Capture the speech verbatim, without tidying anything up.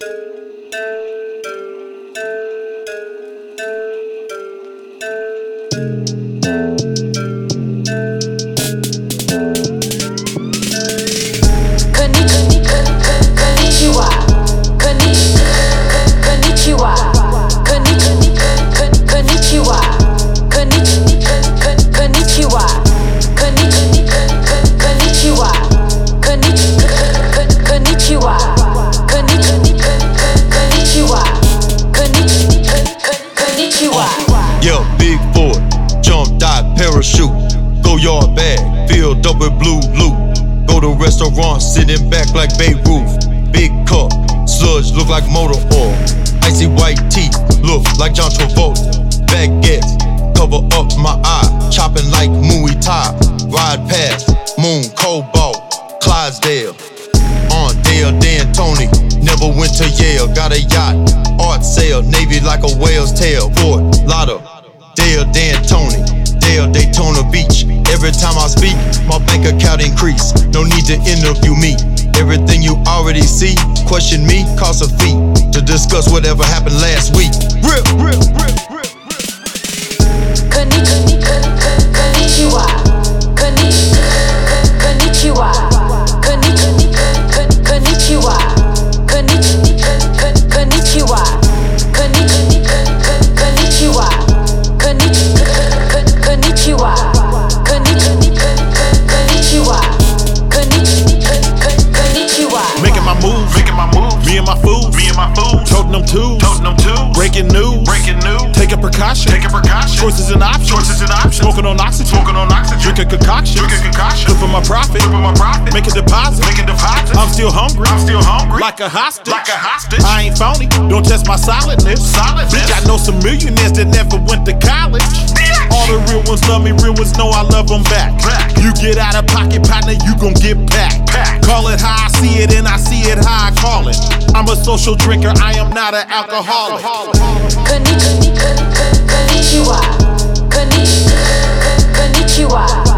Yeah, big Ford, jump, dive, parachute, go yard bag, filled up with blue loot. Go to restaurant, sitting back like Babe Ruth. Big cup, sludge look like motor oil. Icy white teeth, look like John Travolta. Baguettes, cover up my eye, chopping like Muay Thai. Ride past, Moon, Cobalt, Clydesdale. On Dale, Dan, Tony, never went to Yale. Got a yacht, art sale, Navy like a whale's tail. Fort, Lotto, Dale, Dan, Tony, Dale, Daytona Beach. Every time I speak, my bank account increase. No need to interview me. Everything you already see, question me, cost a fee. To discuss whatever happened last week. Rip, rip, rip, rip, rip. Konnichiwa, konnichiwa, konnichiwa, konnichiwa, konnichiwa, konnichiwa, konnichiwa, konnichiwa. Making my moves, Making my moves, me and my fools, me and my fools, toting them twos, toting them twos, breaking news, breaking news, taking precaution, taking precautions, choices and options, choices and options, smoking on oxygen, smoking on oxygen, drinking concoctions, drinking concoctions, flipping my profit, flipping my profit, making deposits, making deposits. I'm still hungry, I'm still hungry, like a hostage, like a hostage. I ain't phony, don't test my solidness. Solidness. Bitch, I know some millionaires that never went to college. Bitch. All the real ones love me, real ones know I love them back. Back. You get out of pocket, partner, you gon' get packed. Packed. Call it how I see it, and I see it how I call it. I'm a social drinker, I am not an alcoholic. Konnichiwa, konnichiwa, konnichiwa.